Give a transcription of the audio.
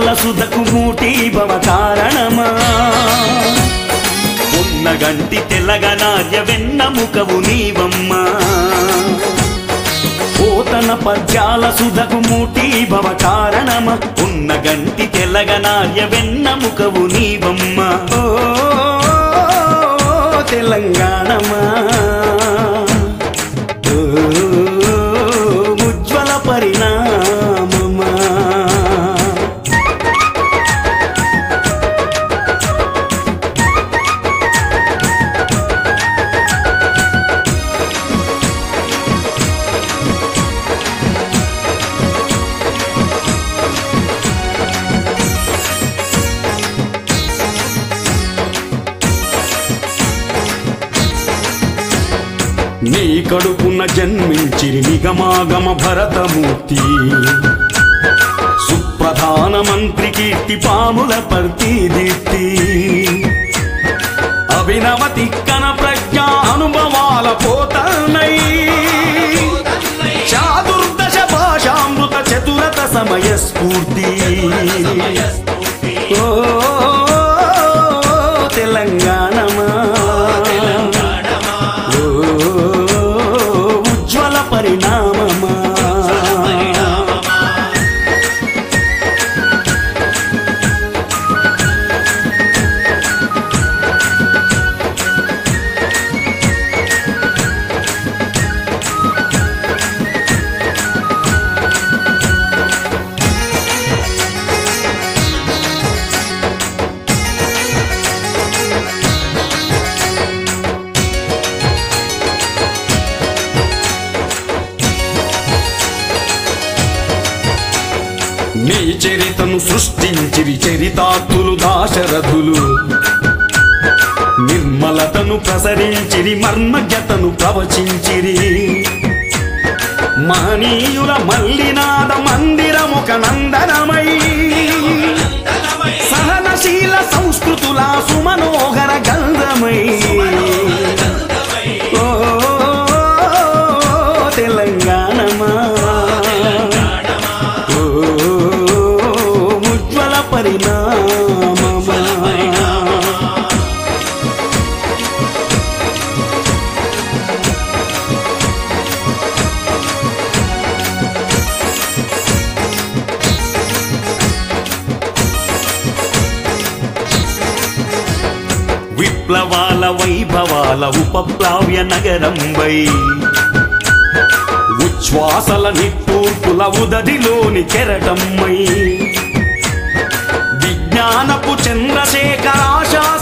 సుధకు మూటి భవ కారణమా ఉన్నగంటి తెలగనార్య వెన్నముకవు నీవమ్మా పోతన పద్యాల సుధకు మూటి భవ కారణమా ఉన్నగంటి తెలగనార్య వెన్నముకవు నీవమ్మా ఓ తెలంగాణమా ఉజ్వల పరిణామమా నీ కడుపున జన్మించిరి నిగమాగమ భరతమూర్తి సుప్రధాన మంత్రి కీర్తి పాముల పర్తి దీప్తి అభినవ తిక్కన ప్రజ్ఞా అనుభవాల పోతనై చాతుర్దశ భాషామృత చతురత సమయ స్ఫూర్తి ఓ తెలంగాణమా ఉజ్వల పరిణామమా నీ చరితను సృష్టించిరి చరితార్థులు దాశరథులు నిర్మలతను ప్రసరించిరి మర్మజ్ఞతను ప్రవచించిరి మహనీయుల మల్లినాద మందిరముక నందనమై సహనశీల సంస్కృతుల సుమనోహర గంధమై ఓ తెలంగాణమా పరిణామమా విప్లవాల వైభవాల ఉపప్లావ్య నగరంబై ఉచ్ఛ్వాసల నిట్టూర్పుల ఉదదిలోని కెరటమ్మై జ్ఞానపు చంద్రశేఖరాశా